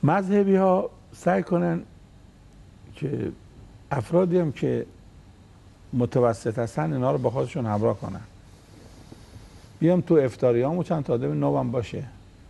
مذهبی ها سعی کنن که افرادی هم که متوسط هستن اینا رو با خودشون همراه کنن. بیام تو افطاریامو چند تا آدم نوام باشه.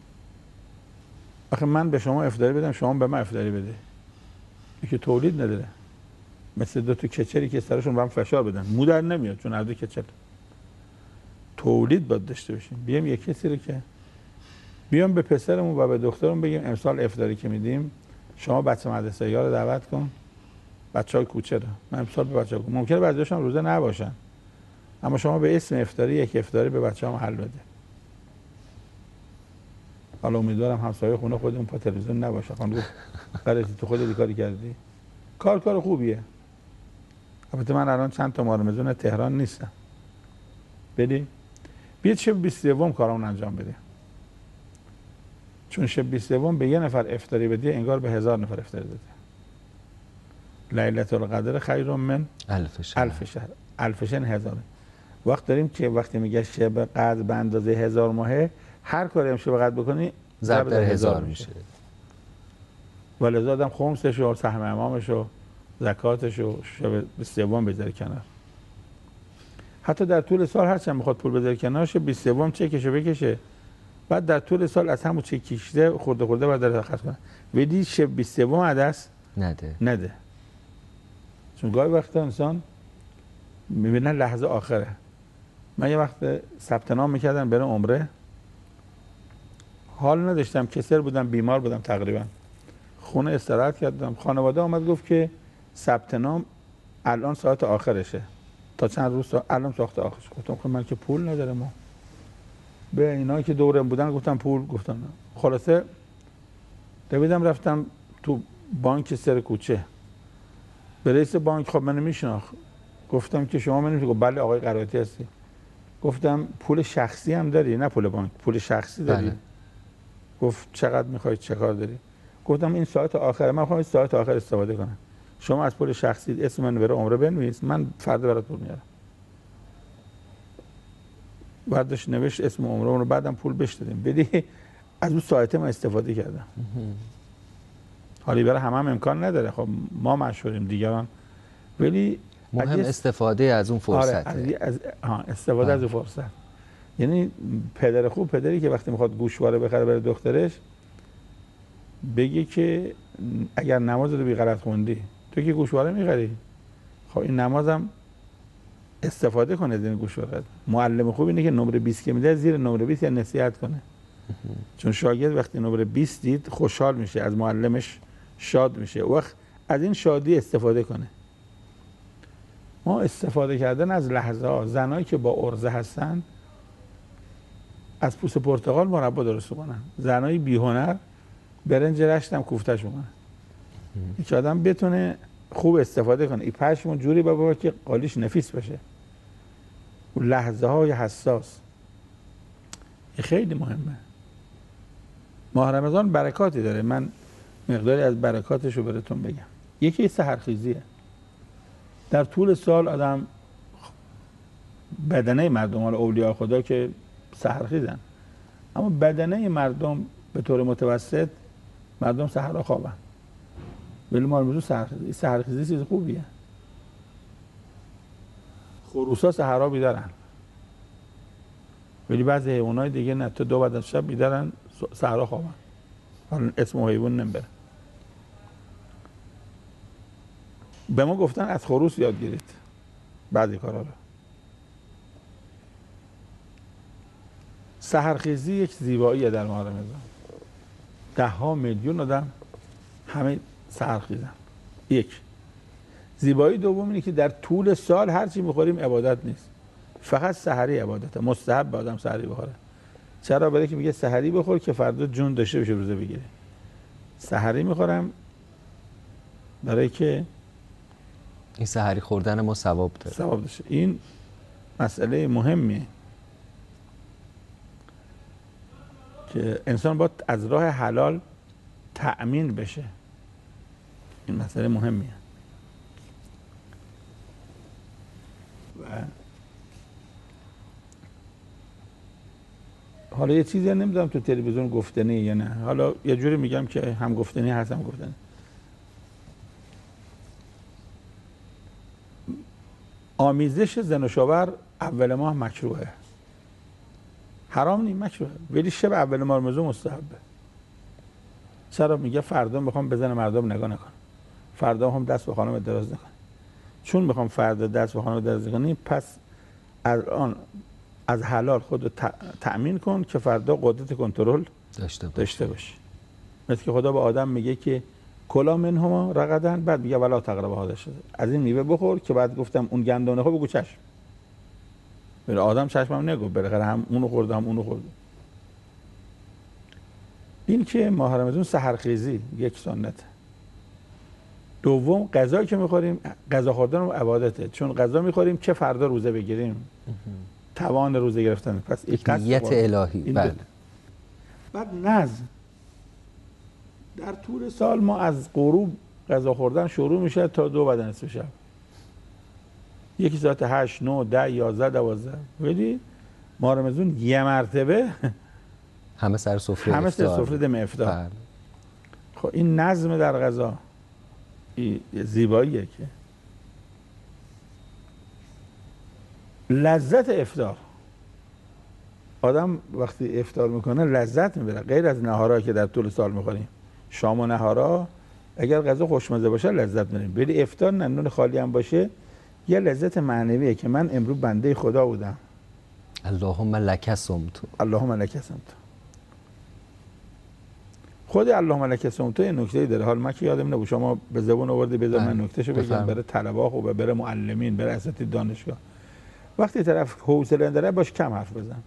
آخه من به شما افطاری بدم، شما به من افطاری بده. این که تولید نداره. مثل دو تا کچری که سرشون رو هم فشار بدن. مو در نمیاد چون هر دو کچل. تولید باید داشته باشیم. بیام یک کسی رو که بیام به پسرمون و به دخترمون بگیم امسال افطاری که میدیم شما بچه مدرسه‌ای رو دعوت کن. بچه‌های کوچه رو. من امسال به بچه‌ها ممکنه بعضی‌هاشون روزه نباشن. اما شما به اسم افطاری یک افطاری به بچه‌هام حل بده. حالا امیدوارم همسایه خونه خودمون پا تلویزیون نباشه. خانم گفت غلطی تو خودت کاری کردی. کار خوبیه. البته من الان چند تا مارمزون تهران نیستم. بدی بیاید شب 23 کارمون انجام بده. چون شب 23 به یه نفر افطاری بده انگار به 1000 نفر افطاری داده. لیلة القدر خیر من الف شهر. الف شهر هزاره. وقت داریم که وقتی میگه شب قدر به اندازه 1000 ماهه، هر کاری هم شب قدر بکنی ضرب در 1000 میشه. ولذا آدم خمسش و سهم امامش و زکاتش و شب 23 بذاره کنار. حتی در طول سال هر چند میخواد پول بذاره کنار، شب 23 چکشو بکشه. بعد در طول سال از همون چک کشیده خورده بعد در خرج کنه. ولی شب 23 عدس نده. چون گاهی وقتا انسان میبینن لحظه آخره. من یه وقت ثبت نام میکردم برای عمره، حال نداشتم، کسل بودم، بیمار بودم تقریبا، خونه استراحت کردم. خانواده آمد گفت که ثبت نام الان ساعت آخرشه، تا چند روز الان ساعت آخرشه. گفتم خب من که پول ندارم. به اینا که دورم بودن گفتم پول، گفتم نه. خلاصه دویدم رفتم تو بانک سر کوچه. به رئیس بانک خب منو میشناخت. گفتم که شما منو میگه بله آقای قرائتی هستی. گفتم پول شخصی هم داری؟ نه پول بانک، پول شخصی داری؟ بله. گفت چقدر میخوای، چه کار داری؟ گفتم این ساعت آخره، من میخوام ساعت آخر استفاده کنم. شما از پول شخصی اسم من برای عمره بنویس، من فردا برات پول میارم. بعدش نوشت اسم عمره رو، بعدم پول بهش دادیم. بدی از اون ساعت ما استفاده کردم. حالی برای هم امکان نداره، خب ما مشهوریم دیگران، ولی مهم استفاده از اون فرصت. استفاده از اون فرصت. یعنی پدر خوب پدری که وقتی میخواد گوشواره بخره برای دخترش بگه که اگر نماز رو بی غلط خوندی تو که گوشواره میخری، خب این نمازم استفاده کنه از این گوشواره. معلم خوب اینه که نمره 20 که میده زیر نمره 20 یا نصیحت کنه. چون شاگرد وقتی نمره 20 دید خوشحال میشه، از معلمش شاد میشه، وقت از این شادی استفاده کنه. ما استفاده کردن از لحظه ها، زنایی که با عرضه هستن از پوست پرتقال مربا درست کنن، زنای بی‌هنر برنج رشت هم کوفتش میکنن. یک آدم بتونه خوب استفاده کنه، این پشمون جوری بابا که قالیش نفیس بشه. اون لحظه های حساس خیلی مهمه. ماه رمضان برکاتی داره، من مقداری از برکاتش رو براتون بگم. یکی سحرخیزیه. در طول سال آدم بدنه مردم، حالا اولیاء خدا که سحرخیزن، اما بدنه مردم به طور متوسط مردم سحرها خوابن، ولی ما رو سحرخیزی. سحرخیزی چیز خوبیه. خروسا سحرها بیدارن، ولی بعضی حیوانای دیگه نه، تا 2 بعد از شب بیدارن، سحرها خوابن. حالا اسم حیوان نمیبره. به ما گفتن از خروس یاد گیرید بعضی کارا رو. سحرخیزی یک زیباییه در ماه رمضان. 10 میلیون آدم همه سحرخیزن. یک. زیبایی دوم اینه که در طول سال هر چی میخوریم عبادت نیست، فقط سحری عبادته. مستحب به آدم سحری بخوره. چرا؟ برای که میگه سحری بخور که فردا جون داشته بشه روزه بگیره. سحری میخورم برای که این سحری خوردن ما ثواب داره. ثواب داشته. این مسئله مهمیه که انسان باید از راه حلال تأمین بشه. این مسئله مهمیه. و حالا یه چیزی نمیدونم تو تلویزیون گفتنی یا نه، حالا یه جوری میگم که هم گفتنی هست هم گفتنی. آمیزش زن و شوهر اول ماه مکروهه، حرام نیست، مکروهه، ولی شب اول ماه رمضان مستحبه. چرا؟ میگه فردا میخوام بزن مردم نگاه نکن، فردا هم دست به خانم دراز نکن. چون میخوام فردا دست به خانم دراز نکنی، پس الان از حلال خود تأمین کن که فردا قدرت کنترل داشته باشی. مثل که خدا به آدم میگه که کلا منهما رغدن، بعد میگه ولا تقربوا هذا الشجر، از این میوه بخور، که بعد گفتم اون گندانه ها بگو چشم. ولی آدم چشمم نگو، بالاخره هم اونو خورده هم اونو خورده. این که ماه رمضان سحرخیزی یک سنت. دوم غذایی که میخوریم، غذا خوردن و عبادته، چون غذا میخوریم که فردا روزه بگیریم، توان روزه گرفتن. پس یک نیت الهی. بله. بعد نظم در طول سال ما از غروب غذا خوردن شروع میشه تا 2 بعد نصف شب، یکی ساعت 8 9 10 11 12. ولی ماه رمضان یه مرتبه همه سر سفره دم افطار. خب این نظم در غذا زیباییه که لذت افطار، آدم وقتی افطار میکنه لذت میبره، غیر از نهارا که در طول سال میخوریم. شام و نهارا اگر غذا خوشمزه باشه لذت میبریم، ولی افطار نه، نون خالی هم باشه یه لذت معنویه که من امروز بنده خدا بودم. اللهم لک صمت. اللهم لک صمت. خود اللهم لک صمت یه نکته‌ای داره، حال من که یادم نبود، شما به زبون آوردی، بذار من نکتهشو بگم برای طلبا و برای معلمین، برای اساتید دانشگاه. وقتی طرف حوصله نداره باش کم حرف بزن.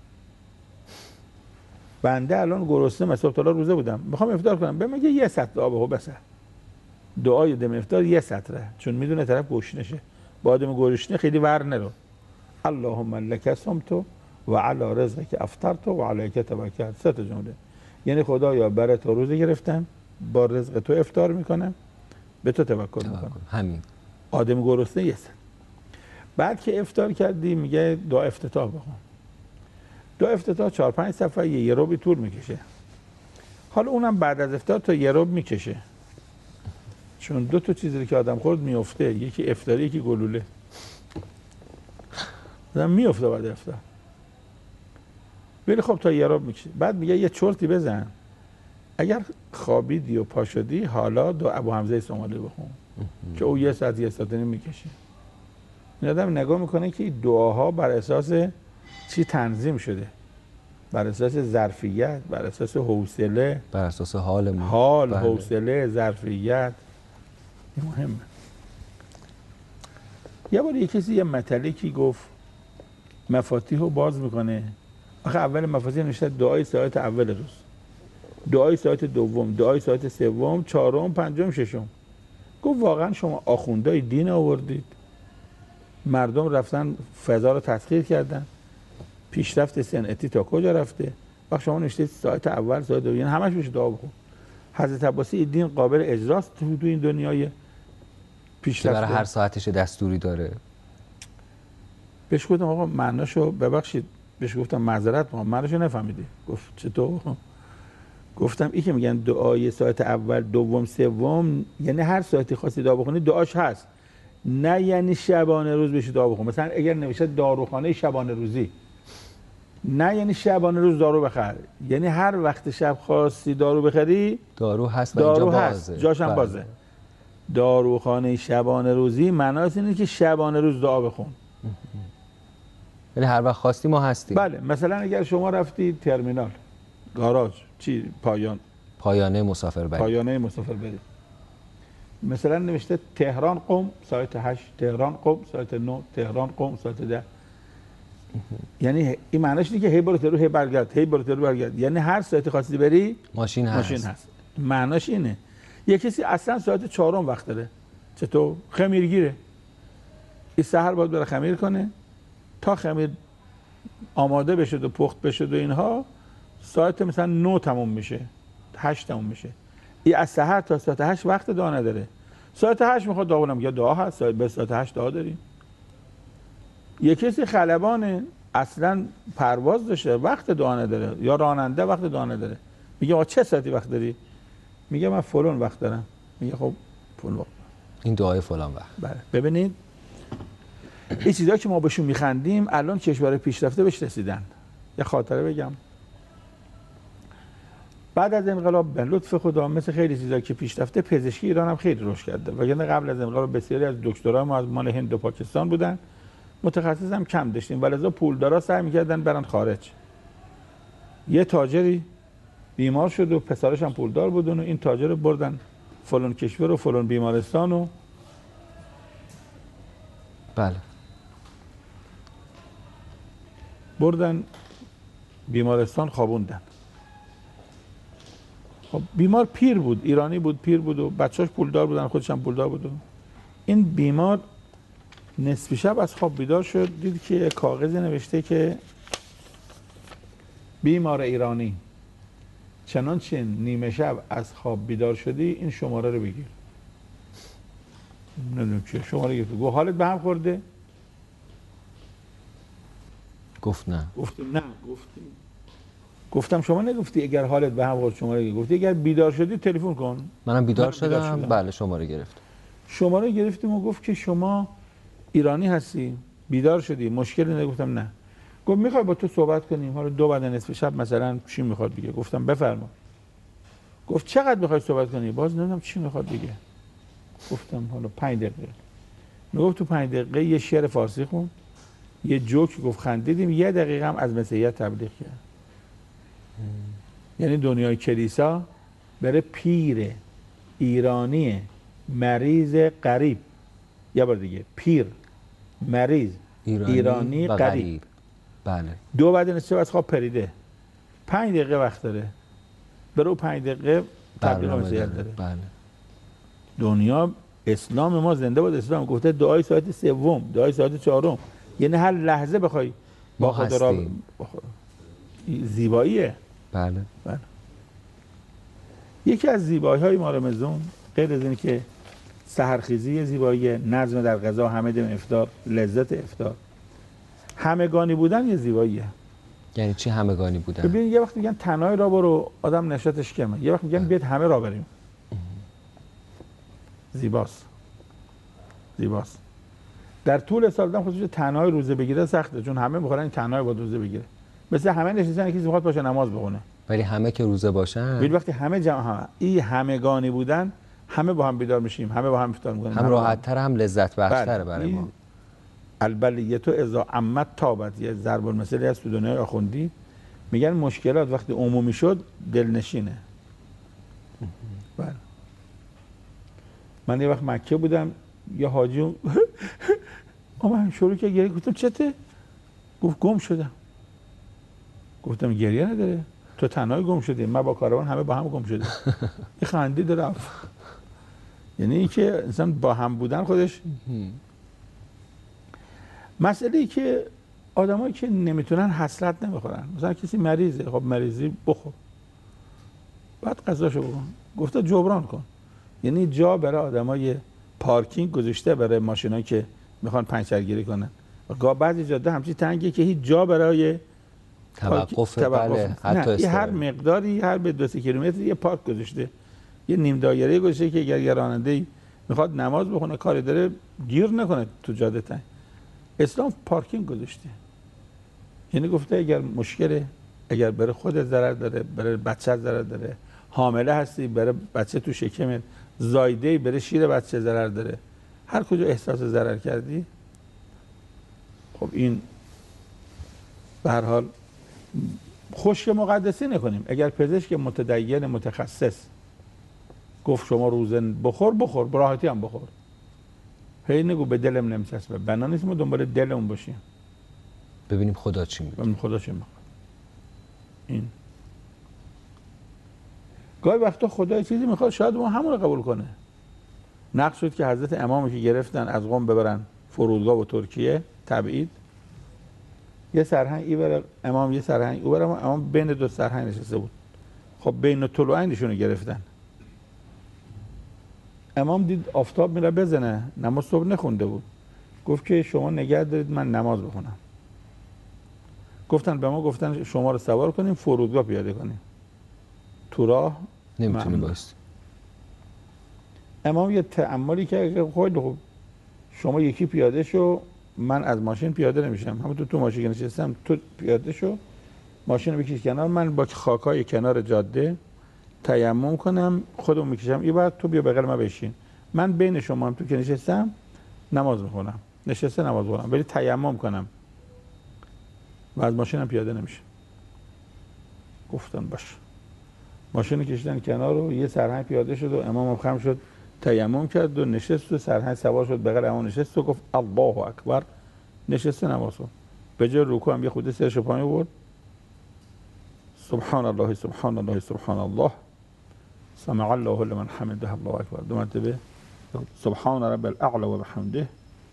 بنده الان گرسنه، صبح تا روزه بودم، میخوام افطار کنم، به میگه یه سطر آب بس. دعای دم افطار یه سطره، چون میدونه طرف گشنشه. با آدم گشنه خیلی ور نرو. اللهم لک صمت و علی رزقک افطرت و علیک توکلت. 3 تا جمله. یعنی خدایا برای تو روزه گرفتم، با رزق تو افطار میکنم، به تو توکل میکنم. همین. آدم گرسنه یه سطر. بعد که افطار کردی میگه دعا افتتاح بخون. دعا افتتاح 4 5 صفحه یه ربع طول میکشه. حالا اونم بعد از افطار تا یه ربع میکشه، چون 2 تا چیزی که آدم خورد میفته، یکی افطاری یکی گلوله. آدم میفته بعد افطار. ولی خب تا یه ربع میکشه. بعد میگه یه چرتی بزن، اگر خوابیدی و پا شدی حالا دعا ابو حمزه صومالی بخون که او یه ساعت میکشه. این آدم نگاه میکنه که دعاها بر اساس چی تنظیم شده، بر اساس ظرفیت، بر اساس حوصله، بر اساس حال حوصله، ظرفیت. این مهمه. یه بار یه مطلقی گفت مفاتیح رو باز میکنه. آخه اول مفاتیح نوشته دعای ساعت اول روز، دعای ساعت دوم، دعای ساعت سوم، چهارم، پنجم، ششم. گفت واقعا شما آخوندهای دین آوردید، مردم رفتن فضا رو تسخیر کردن، پیشرفت صنعتی تا کجا رفته؟ وقت شما نوشته ساعت اول، ساعت دوم، یعنی همش میشه دعا بخون. حضرت عباسی دین قابل اجراست تو این دنیای پیشرفته، برای هر ساعتش دستوری داره. بهش گفتم آقا معناشو ببخشید، بهش گفتم معذرت ما معناشو نفهمیدی. گفت چطور؟ گفتم این که میگن دعای ساعت اول، دوم، سوم، یعنی هر ساعتی خاصی دعا بخونی دعاش هست، نه یعنی شبانه روز بشه دعا بخون. مثلا اگر نوشته داروخانه شبانه روزی، نه یعنی شبانه روز دارو بخر، یعنی هر وقت شب خواستی دارو بخری دارو هست، دارو هست، جاشم بازه. داروخانه شبانه روزی معناش اینه که شبانه روز دعا بخون، یعنی هر وقت خواستی ما هستیم. بله. مثلا اگر شما رفتی ترمینال، گاراژ، پایانه مسافر بری، مثلا نوشته تهران قم ساعت 8، تهران قم ساعت 9، تهران قم ساعت 10. یعنی این معنیش اینه که هی برو ترو هی برگرد، یعنی هر ساعتی خواستی بری ماشین هست. معناش اینه. یه کسی اصلا ساعت 4 وقت داره، چطور؟ خمیرگیره، این سحر باید بره خمیر کنه، تا خمیر آماده بشه و پخت بشه و اینها ساعت مثلا 9 تموم میشه، 8 تموم میشه. این از سحر تا ساعت 8 وقت دعا نداره. ساعت 8 میخواد دعا کنم، یا دعا هست، به ساعت 8 دعا داریم. یه کسی خلبانه اصلا پرواز داشته وقت دعا نداره، یا راننده وقت دعا نداره. میگه آقا چه ساعتی وقت داری؟ میگه من فلان وقت دارم. میگه خب فلان وقت. این دعای فلان وقت. بله. ببینید این چیزایی که ما بهشون میخندیم الان کشور پیشرفته بهش رسیدن. یه خاطره بگم. بعد از انقلاب به لطف خدا مثل خیلی چیزایی که پیشرفته پزشکی ایران هم خیلی رشد کرده. وگرنه قبل از انقلاب بسیاری از دکترا ما از مال هند و پاکستان بودن. متخصص هم کم داشتیم. ولذا پولدارا سعی می‌کردن برن خارج. یه تاجری بیمار شد و پسرش هم پولدار بود و این تاجر رو بردن فلان کشور و فلان بیمارستان و بله. بردن بیمارستان خوابوندن. خب بیمار پیر بود، ایرانی بود، پیر بود و بچه‌اش پولدار بودن، خودش هم پولدار بود. این بیمار نصف شب از خواب بیدار شد، دید که کاغذی نوشته که بیمار ایرانی چنانچه نیمه شب از خواب بیدار شدی این شماره رو بگیر. نمیدونم چیه شماره گرفت. گفت حالت به هم خورده؟ گفت نه. گفتم شما نگفتی اگر حالت به هم خورد شماره گرفت. گفتی اگر بیدار شدی تلفن کن. منم بیدار شدم. بله شماره گرفت. شماره گرفتیم و گفت که شما ایرانی هستی، بیدار شدی، مشکلی نگفتم نه. گفت میخوای با تو صحبت کنیم، حالا 2 بعد نصف شب مثلا چی میخواد بگه؟ گفتم بفرما. گفت چقدر میخوای صحبت کنی؟ باز نمیدونم چی میخواد بگه. گفتم حالا 5 دقیقه. میگفت تو 5 دقیقه یه شعر فارسی خون، یه جوک گفت خندیدیم، 1 دقیقه هم از مسیحیت تبلیغ کرد. یعنی دنیای کلیسا بره پیر ایرانی مریض غریب، یه بار دیگه پیر مریض ایرانی غریب. بله. 2 بعد نصف از خواب پریده، 5 دقیقه وقت داره، برو 5 دقیقه تبلیغ مسیحیت داره. بله. دنیا اسلام ما زنده باد اسلام. گفته دعای ساعت 3، دعای ساعت 4، یعنی هر لحظه بخوای با خدا زیباییه. بله. بله. یکی از زیبایی های ماه رمضان غیر از این که سحرخیزی زیبایی، نظم در غذا، حمد افطار، لذت افطار، همگانی بودن یه زیباییه. یعنی چی همگانی بودن؟ ببین یه وقت میگن تنهایی را برو آدم نشاطش کمه، یه وقت میگن بیاد همه را بریم. زیباست. در طول سال آدم خودش تنهایی روزه بگیره سخته، چون همه میخوان تنهایی با روزه بگیره. مثل همه نشستن یکی میخواد باشه نماز بخونه. ولی همه که روزه باشن، ببین وقتی همه جمع این همگانی بودن، همه با هم بیدار میشیم، همه با هم افطار میکنیم، هم راحت‌تر هم لذت بخش‌تره برای ما. البلیت اذا عمت تابت، یه ضرب المثلی هست تو دنیای آخوندی، میگن مشکلات وقتی عمومی شد دلنشینه. بله. من یه وقت مکه بودم، یه حاجی اومد شروع کرد گریه. گفتم چته؟ گفت گم شدم. گفتم گریه نداره، تو تنهایی گم شدی، من با کاروان همه با هم گم شدیم. یه خندید رفت. یعنی اینکه انسان با هم بودن خودش. مسئله ای که آدمایی که نمیتونن حسرت نمیخورن. مثلا کسی مریضه، خب مریضی بخور، بعد غذاشو بکن. گفته جبران کن. یعنی جا برای آدمای پارکینگ گذاشته برای ماشینایی که میخوان پنچرگیری کنن. بعضی جاده همچین تنگه که هیچ جا برای توقف. بله. حتی هر مقداری، هر به 2 کیلومتر یه پارک گذاشته، یه نیم دایره گذاشته که اگر یه راننده میخواد نماز بخونه کاری داره گیر نکنه تو جاده تنگ. اسلام پارکینگ گذاشته. یعنی گفته اگر مشکله، اگر برای خودت ضرر داره، برای بچه ضرر داره، حامله هستی برای بچه تو شکمت، زایده برای شیر بچه ضرر داره، هر کجا احساس ضرر کردی، خب این به هر حال خشک مقدسی نکنیم. اگر پزشک متدین متخصص گفت شما روزه بخور، براحتی هم بخور. هی نگو به دلم نمیچسبه. بنا نیست ما دنبال دلمون باشیم. ببینیم خدا چی میگه. این گاهی وقتا خدا چیزی میخواد شاید ما همون رو قبول کنه. نقش شد که حضرت امامی که گرفتن از قم ببرن فرودگاه و ترکیه تبعید، یه سرهنگ ای بره امام، یه سرهنگ او بره امام، بین 2 سرهنگ نشسته بود. خب بین طلوعینشون رو گرفتن. امام دید آفتاب میره بزنه، نماز صبح نخونده بود. گفت که شما نگه دارید من نماز بخونم. به ما گفتن شما رو سوار کنیم فرودگاه پیاده کنیم، تو راه نمیتونی بایستی. امام یه تأملی که خیلی خوب، شما یکی پیاده شو، من از ماشین پیاده نمیشم، همون تو ماشین نشستم، تو پیاده شو، ماشین رو بکش کنار، من با خاکای کنار جاده تیمم کنم، خودم میکشم این بعد تو بیا بغل من بشین، من بین شما هم تو که نشستم نماز میخونم، نشسته نماز میخونم، ولی تیمم کنم و از ماشینم پیاده نمیشه. گفتن باشه. ماشین کشیدن کنار رو، یه سرهنگ پیاده شد و امام خم شد، تیمم کرد و نشست و سرهنگ سوار شد بغل امام نشست و گفت الله اکبر، نشسته نماز خوند. به جای رکوع هم یه خود سرش پایین برد، سبحان الله سبحان الله سبحان الله سمع الله لمن حمده الله اکبر، دو مرتبه سبحان رب الاعلى و بحمده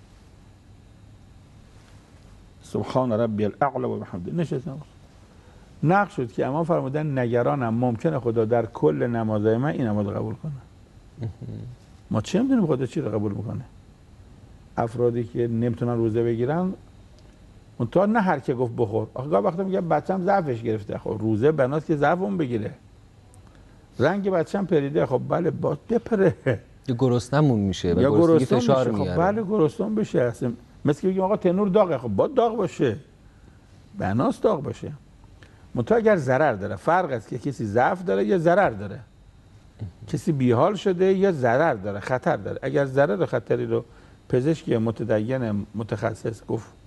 سبحان ربی الاعلى و بحمده، نشست نماز. نقش شد که امام فرمودن نگرانم ممکنه خدا در کل نمازهای من این نماز قبول کنه. ما چه میدونیم خدا چی رو قبول میکنه؟ افرادی که نمیتونن روزه بگیرن، منتها نه هر که گفت بخور. آخه گاه وقتا میگه بچه‌م ضعفش گرفته، خب روزه بناست که ضعفم بگیره. رنگ بچه‌م پریده، خب بله با بپره. یا گرسنمون میشه و یا گرسنگی فشار میشه. میاره. خب بله گرسنه بشه. اصلا مثل که بگیم آقا تنور داغه، خب با داغ باشه. بناست داغ باشه. منتها اگر ضرر داره، فرق است که کسی ضعف داره یا ضرر داره. کسی بیحال شده یا ضرر داره، خطر داره. اگر ضرر و خطری رو پزشکی متدین متخصص گفت